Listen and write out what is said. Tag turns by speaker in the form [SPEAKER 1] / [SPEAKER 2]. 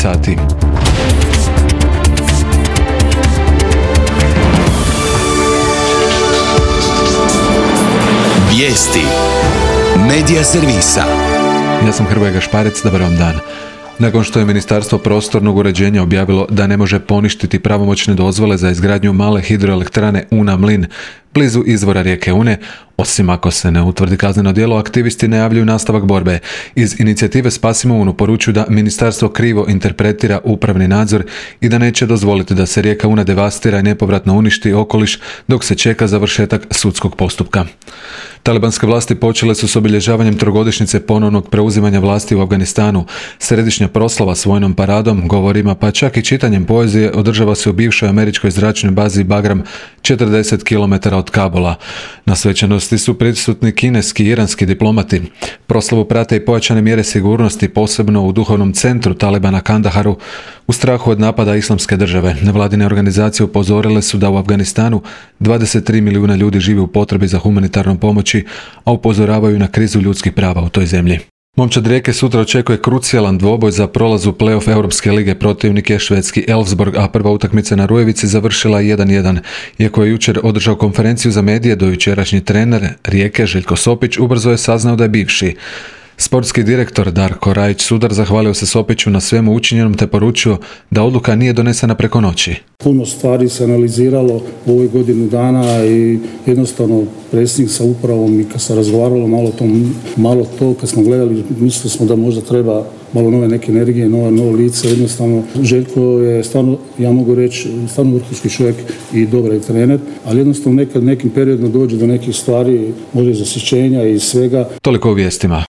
[SPEAKER 1] sati.
[SPEAKER 2] Vijesti Medija servisa.
[SPEAKER 1] Ja sam Hrvoje Gašparec, dobar vam dan. Nakon što je Ministarstvo prostornog uređenja objavilo da ne može poništiti pravomoćne dozvole za izgradnju male hidroelektrane Una Mlin blizu izvora rijeke Une, osim ako se ne utvrdi kazneno djelo, aktivisti najavljuju nastavak borbe. Iz inicijative Spasimo Unu poručuju da ministarstvo krivo interpretira upravni nadzor i da neće dozvoliti da se rijeka Una devastira i nepovratno uništi okoliš dok se čeka završetak sudskog postupka. Talibanske vlasti počele su s obilježavanjem trogodišnjice ponovnog preuzimanja vlasti u Afganistanu. Središnja proslava s vojnom paradom, govorima pa čak i čitanjem poezije održava se u bivšoj američkoj zračnoj bazi Bagram 40 km od Kabula. Na svečanosti su prisutni kineski i iranski diplomati. Proslavu prate i pojačane mjere sigurnosti, posebno u duhovnom centru Talibana Kandaharu, u strahu od napada Islamske države. Nevladine organizacije upozorile su da u Afganistanu 23 milijuna ljudi živi u potrebi za humanitarnom pomoći, a upozoravaju na krizu ljudskih prava u toj zemlji. Momčad Rijeke sutra očekuje krucijalan dvoboj za prolaz u play-off Europske lige. Protivnik je švedski Elfsborg, a prva utakmica na Rujevici završila 1-1. Iako je jučer održao konferenciju za medije, dojučerašnji trener Rijeke Željko Sopić ubrzo je saznao da je bivši. Sportski direktor Darko Rajić-Sudar zahvalio se Sopiću na svemu učinjenom te poručio da odluka nije donesena preko noći.
[SPEAKER 3] Puno stvari se analiziralo u ovoj godinu dana i jednostavno predsjednik sa upravom i kad se razgovaralo malo to kad smo gledali, mislili smo da možda treba malo nove neke energije, novo lice. Jednostavno Željko je stvarno, ja mogu reći, stvarno vrhunski čovjek i dobar je trener, ali jednostavno nekad nekim periodima dođe do nekih stvari, možda i zasićenja i svega.
[SPEAKER 1] Toliko u vijestima.